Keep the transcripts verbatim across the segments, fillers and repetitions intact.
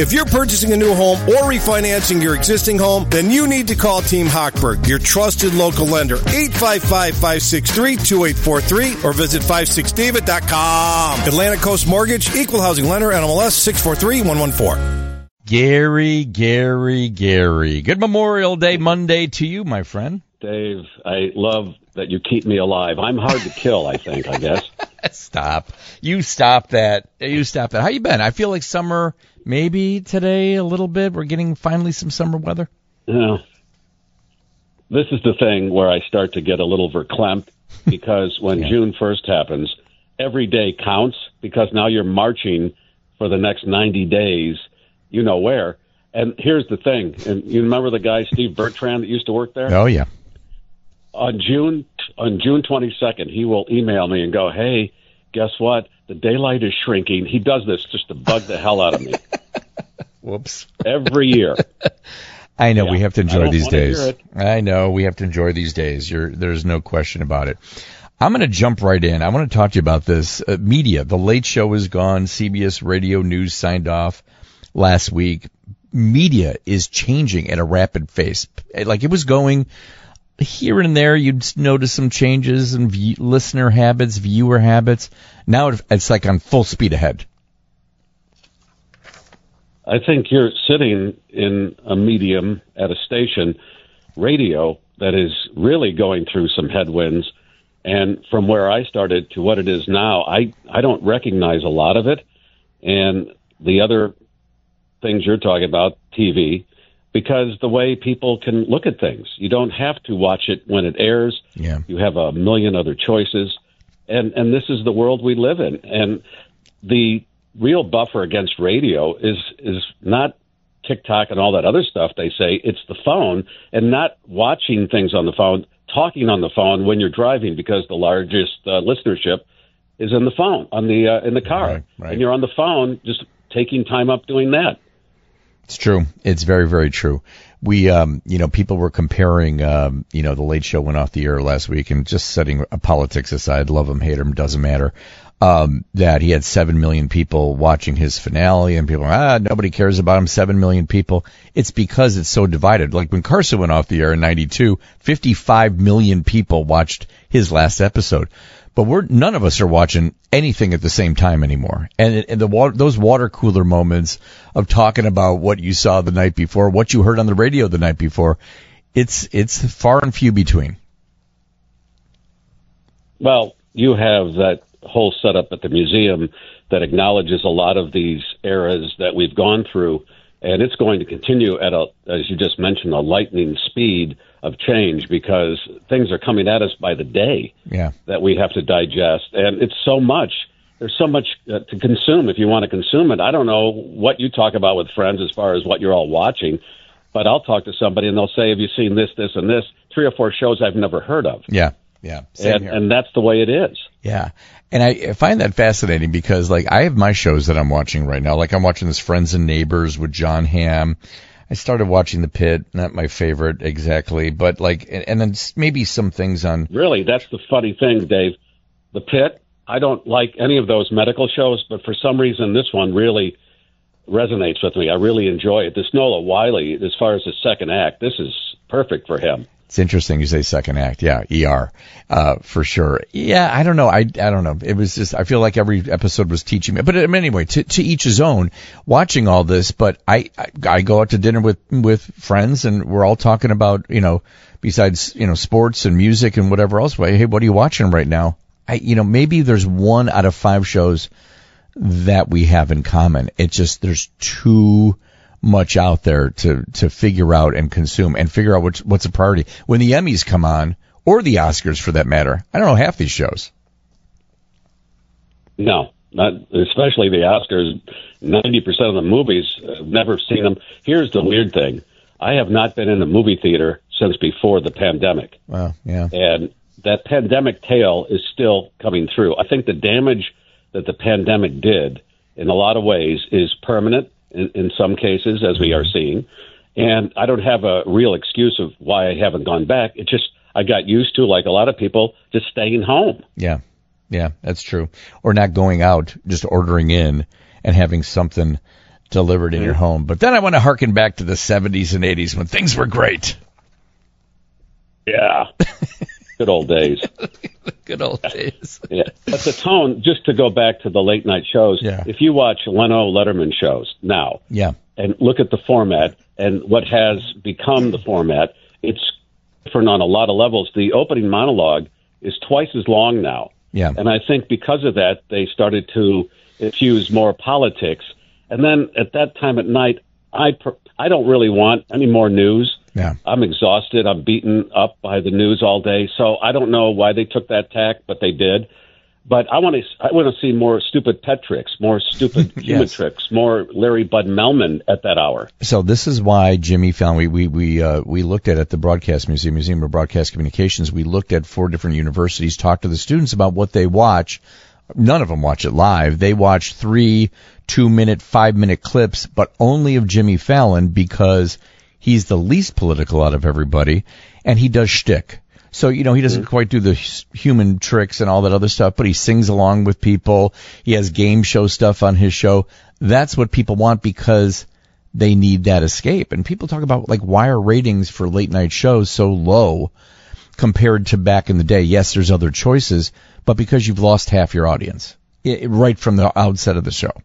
If you're purchasing a new home or refinancing your existing home, then you need to call Team Hochberg, your trusted local lender. eight five five, five six three, two eight four three or visit five six david dot com. Atlantic Coast Mortgage, Equal Housing Lender, N M L S six four three one one four. Gary, Gary, Gary. Good Memorial Day Monday to you, my friend. Dave, I love that you keep me alive. I'm hard to kill, I think, I guess. Stop. You stop that. You stop that. How you been? I feel like summer, maybe today a little bit. We're getting finally some summer weather. Yeah. This is the thing where I start to get a little verklempt because when yeah. June first happens, every day counts because now you're marching for the next ninety days, you know where. And here's the thing. And you remember the guy, Steve Bertrand, that used to work there? Oh, yeah. On June on June twenty-second, he will email me and go, hey, guess what? The daylight is shrinking. He does this just to bug the hell out of me. Whoops. Every year. I know. Yeah. We have to enjoy these days. I know. We have to enjoy these days. You're, there's no question about it. I'm going to jump right in. I want to talk to you about this. Uh, media. The Late Show is gone. C B S Radio News signed off last week. Media is changing at a rapid pace. Like it was going here and there, you'd notice some changes in view, listener habits, viewer habits. Now it's like on full speed ahead. I think you're sitting in a medium at a station, radio, that is really going through some headwinds. And from where I started to what it is now, I, I don't recognize a lot of it. And the other things you're talking about, T V, because the way people can look at things. You don't have to watch it when it airs. Yeah. You have a million other choices. And and this is the world we live in. And the real buffer against radio is is not TikTok and all that other stuff they say. It's the phone and not watching things on the phone, talking on the phone when you're driving because the largest uh, listenership is in the phone, on the uh, in the car. Right, right. And you're on the phone just taking time up doing that. It's true. It's very, very true. We, um, you know, people were comparing, um, you know, the Late Show went off the air last week, and just setting uh, politics aside, love him, hate him, doesn't matter, um, that he had seven million people watching his finale, and people, ah, nobody cares about him, seven million people. It's because it's so divided. Like when Carson went off the air in ninety-two, fifty-five million people watched his last episode. But we're, none of us are watching anything at the same time anymore. And, and the water, those water cooler moments of talking about what you saw the night before, what you heard on the radio the night before, it's, it's far and few between. Well, you have that whole setup at the museum that acknowledges a lot of these eras that we've gone through. And it's going to continue at a, as you just mentioned, a lightning speed of change because things are coming at us by the day yeah. that we have to digest. And it's so much. There's so much uh, to consume if you want to consume it. I don't know what you talk about with friends as far as what you're all watching, but I'll talk to somebody and they'll say, have you seen this, this, and this? Three or four shows I've never heard of. Yeah, yeah. Same and, here. and that's the way it is. Yeah. And I find that fascinating because, like, I have my shows that I'm watching right now. Like, I'm watching this Friends and Neighbors with John Hamm. I started watching The Pit, not my favorite exactly, but, like, and, and then maybe some things on... Really, that's the funny thing, Dave. The Pit, I don't like any of those medical shows, but for some reason this one really resonates with me. I really enjoy it. This Noah Wyle, as far as the second act, this is perfect for him. It's interesting you say second act. Yeah, E R, uh, for sure. Yeah, I don't know. I, I don't know. It was just, I feel like every episode was teaching me. But anyway, to, to each his own, watching all this. But I, I, I go out to dinner with, with friends and we're all talking about, you know, besides, you know, sports and music and whatever else. Hey, what are you watching right now? I, you know, maybe there's one out of five shows that we have in common. It's just, there's too much out there to, to figure out and consume and figure out what's, what's a priority. When the Emmys come on, or the Oscars for that matter, I don't know half these shows. No, not especially the Oscars. ninety percent of the movies, I've never seen them. Here's the weird thing. I have not been in a movie theater since before the pandemic. Wow, yeah. And that pandemic tail is still coming through. I think the damage that the pandemic did in a lot of ways is permanent. In, in some cases, as we are seeing. And I don't have a real excuse of why I haven't gone back. It's just I got used to, like a lot of people, just staying home. Yeah, yeah, that's true. Or not going out, just ordering in and having something delivered in mm-hmm. your home. But then I want to harken back to the seventies and eighties when things were great. Yeah. Good old days. Good old days. Yeah. But the tone, just to go back to the late night shows, yeah. if you watch Leno Letterman shows now yeah. and look at the format and what has become the format, it's different on a lot of levels. The opening monologue is twice as long now. Yeah. And I think because of that, they started to infuse more politics. And then at that time at night, I per- I don't really want any more news. Yeah. I'm exhausted. I'm beaten up by the news all day. So I don't know why they took that tack, but they did. But I want to I want to see more stupid pet tricks, more stupid human yes. tricks, more Larry Bud Melman at that hour. So this is why Jimmy Fallon, we we we, uh, we looked at at the Broadcast Museum, Museum of Broadcast Communications, we looked at four different universities, talked to the students about what they watch. None of them watch it live. They watch three, two-minute, five-minute clips, but only of Jimmy Fallon because he's the least political out of everybody, and he does shtick. So, you know, he doesn't mm-hmm. quite do the human tricks and all that other stuff, but he sings along with people. He has game show stuff on his show. That's what people want because they need that escape. And people talk about, like, why are ratings for late night shows so low compared to back in the day? Yes, there's other choices, but because you've lost half your audience it, right from the outset of the show.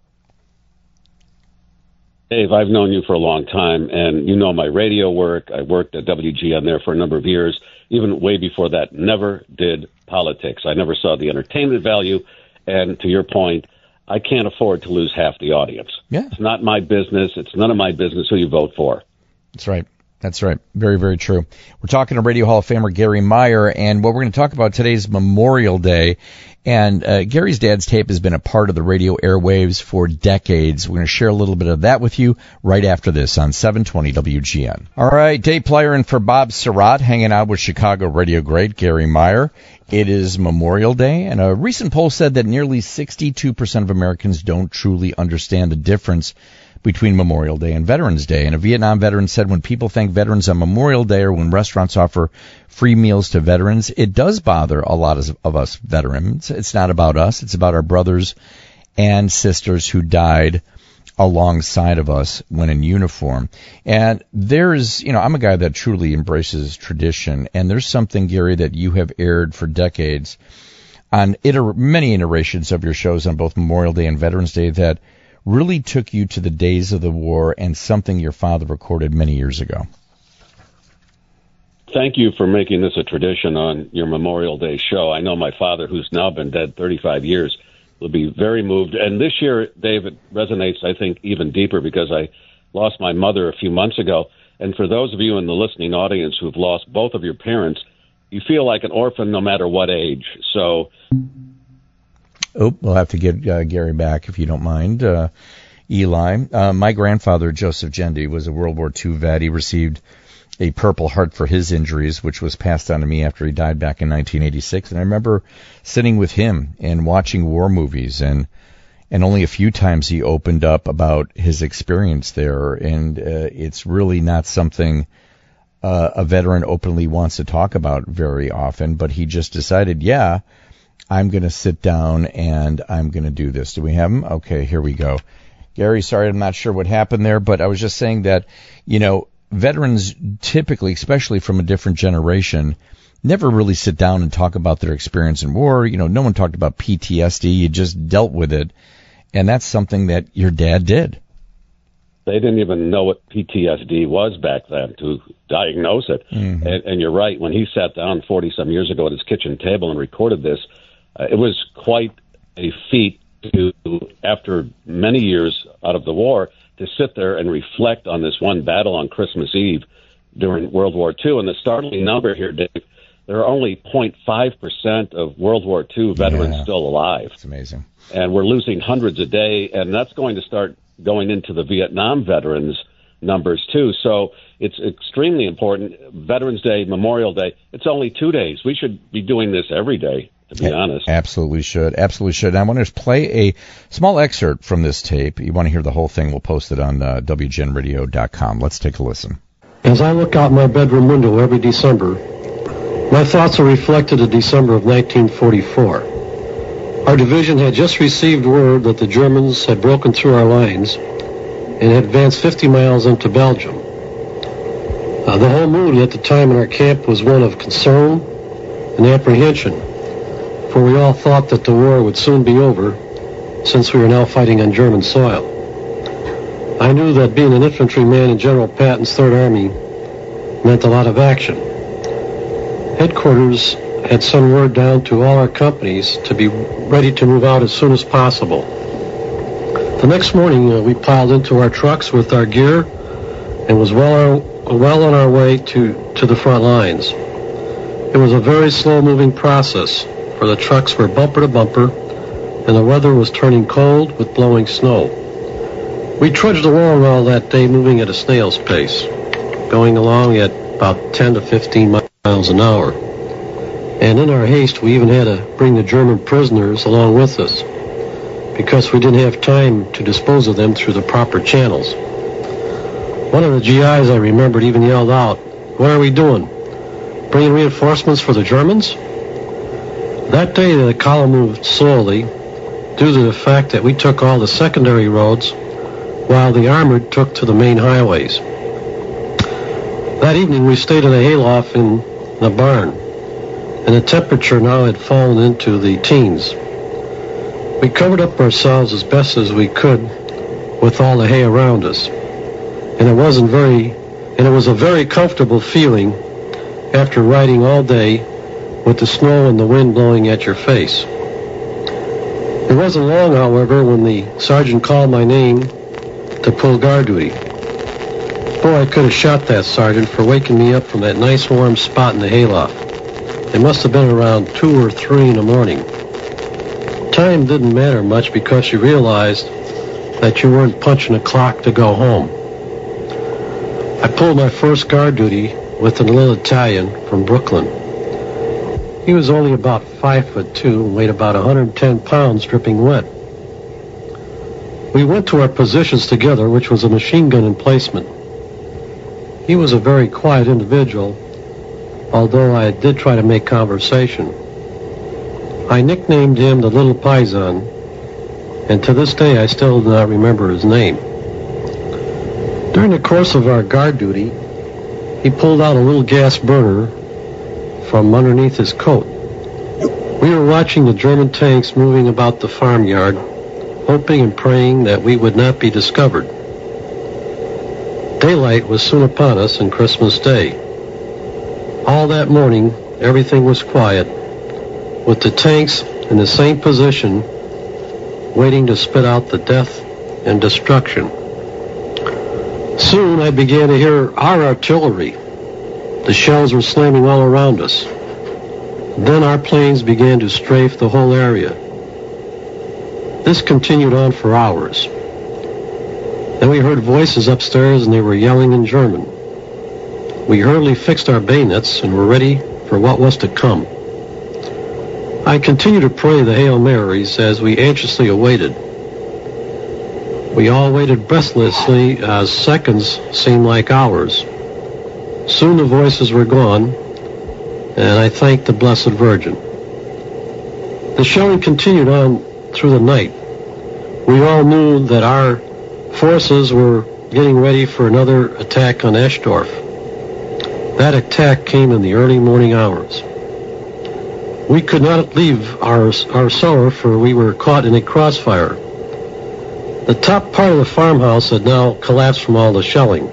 Dave, I've known you for a long time, and you know my radio work. I worked at W G N there for a number of years. Even way before that, never did politics. I never saw the entertainment value. And to your point, I can't afford to lose half the audience. Yeah. It's not my business. It's none of my business who you vote for. That's right. That's right. Very, very true. We're talking to Radio Hall of Famer Gary Meyer, and what we're going to talk about today is Memorial Day. And uh, Gary's dad's tape has been a part of the radio airwaves for decades. We're going to share a little bit of that with you right after this on seven twenty W G N. All right, Dave Plyer in for Bob Surratt, hanging out with Chicago radio great Gary Meyer. It is Memorial Day, and a recent poll said that nearly sixty-two percent of Americans don't truly understand the difference between Memorial Day and Veterans Day. And a Vietnam veteran said when people thank veterans on Memorial Day or when restaurants offer free meals to veterans, it does bother a lot of us veterans. It's not about us. It's about our brothers and sisters who died alongside of us when in uniform. And there's, you know, I'm a guy that truly embraces tradition. And there's something, Gary, that you have aired for decades on iter- many iterations of your shows on both Memorial Day and Veterans Day that really took you to the days of the war and something your father recorded many years ago. Thank you for making this a tradition on your Memorial Day show. I know my father, who's now been dead thirty-five years, will be very moved. And this year, David, resonates, I think, even deeper because I lost my mother a few months ago. And for those of you in the listening audience who've lost both of your parents, you feel like an orphan no matter what age. So... Oh, we'll have to get uh, Gary back if you don't mind. Uh, Eli, uh, my grandfather, Joseph Gendy, was a World War Two vet. He received a Purple Heart for his injuries, which was passed on to me after he died back in nineteen eighty-six. And I remember sitting with him and watching war movies, and and only a few times he opened up about his experience there. And uh, it's really not something uh, a veteran openly wants to talk about very often, but he just decided, yeah, I'm going to sit down and I'm going to do this. Do we have him? Okay, here we go. Gary, sorry, I'm not sure what happened there, but I was just saying that, you know, veterans typically, especially from a different generation, never really sit down and talk about their experience in war. You know, no one talked about P T S D. You just dealt with it. And that's something that your dad did. They didn't even know what P T S D was back then to diagnose it. Mm-hmm. And, and you're right. When he sat down forty-some years ago at his kitchen table and recorded this, uh, it was quite a feat to, after many years out of the war, to sit there and reflect on this one battle on Christmas Eve during World War Two. And the startling number here, Dave, there are only zero point five percent of World War Two veterans yeah. still alive. It's amazing. And we're losing hundreds a day, and that's going to start going into the Vietnam veterans numbers too. So it's extremely important. Veterans Day, Memorial Day, it's only two days. We should be doing this every day, to be honest. Absolutely should. Absolutely should. And I want to play a small excerpt from this tape. You want to hear the whole thing, we'll post it on uh, W G N radio dot com. Let's take a listen. As I look out my bedroom window every December, my thoughts are reflected in December of nineteen forty-four. Our division had just received word that the Germans had broken through our lines and had advanced fifty miles into Belgium. Uh, the whole mood at the time in our camp was one of concern and apprehension, for we all thought that the war would soon be over, since we were now fighting on German soil. I knew that being an infantryman in General Patton's Third Army meant a lot of action. Headquarters had sent word down to all our companies to be ready to move out as soon as possible. The next morning, uh, we piled into our trucks with our gear and was well, our, well on our way to, to the front lines. It was a very slow-moving process, for the trucks were bumper to bumper, and the weather was turning cold with blowing snow. We trudged along all that day, moving at a snail's pace, going along at about ten to fifteen miles an hour. And in our haste, we even had to bring the German prisoners along with us, because we didn't have time to dispose of them through the proper channels. One of the G Is I remembered even yelled out, "What are we doing? Bringing reinforcements for the Germans?" That day, the column moved slowly due to the fact that we took all the secondary roads while the armored took to the main highways. That evening, we stayed in a hayloft in the barn, and the temperature now had fallen into the teens. We covered up ourselves as best as we could with all the hay around us, and it wasn't very, and it was a very comfortable feeling after riding all day with the snow and the wind blowing at your face. It wasn't long, however, when the sergeant called my name to pull guard duty. Boy, I could have shot that sergeant for waking me up from that nice warm spot in the hayloft. It must have been around two or three in the morning. Time didn't matter much because you realized that you weren't punching a clock to go home. I pulled my first guard duty with a little Italian from Brooklyn. He was only about five foot two and weighed about one hundred ten pounds, dripping wet. We went to our positions together, which was a machine gun emplacement. He was a very quiet individual, although I did try to make conversation. I nicknamed him the Little Paisan, and to this day I still do not remember his name. During the course of our guard duty, he pulled out a little gas burner from underneath his coat. We were watching the German tanks moving about the farmyard, hoping and praying that we would not be discovered. Daylight was soon upon us on Christmas Day. All that morning, everything was quiet, with the tanks in the same position, waiting to spit out the death and destruction. Soon I began to hear our artillery. The shells were slamming all around us. Then our planes began to strafe the whole area. This continued on for hours. Then we heard voices upstairs, and they were yelling in German. We hurriedly fixed our bayonets and were ready for what was to come. I continued to pray the Hail Marys as we anxiously awaited. We all waited breathlessly as seconds seemed like hours. Soon the voices were gone, and I thanked the Blessed Virgin. The shelling continued on through the night. We all knew that our forces were getting ready for another attack on Eschdorf. That attack came in the early morning hours. We could not leave our, our cellar, for we were caught in a crossfire. The top part of the farmhouse had now collapsed from all the shelling.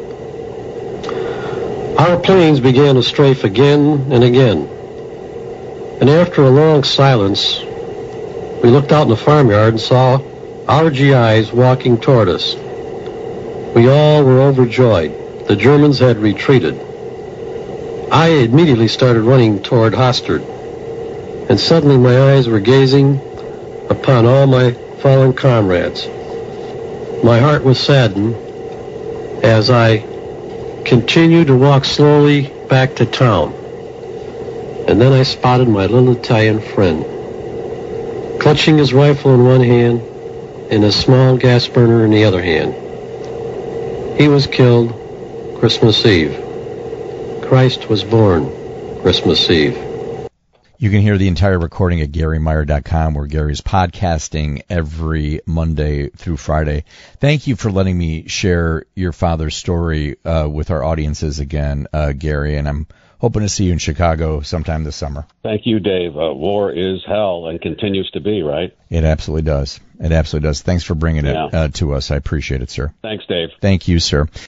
Our planes began to strafe again and again. And after a long silence, we looked out in the farmyard and saw our G Is walking toward us. We all were overjoyed. The Germans had retreated. I immediately started running toward Hosterd, and suddenly my eyes were gazing upon all my fallen comrades. My heart was saddened as I continued to walk slowly back to town. And then I spotted my little Italian friend, clutching his rifle in one hand and a small gas burner in the other hand. He was killed Christmas Eve. Christ was born Christmas Eve. You can hear the entire recording at Gary Meyer dot com, where Gary's podcasting every Monday through Friday. Thank you for letting me share your father's story uh, with our audiences again, uh, Gary, and I'm hoping to see you in Chicago sometime this summer. Thank you, Dave. Uh, war is hell and continues to be, right? It absolutely does. It absolutely does. Thanks for bringing yeah. it uh, to us. I appreciate it, sir. Thanks, Dave. Thank you, sir.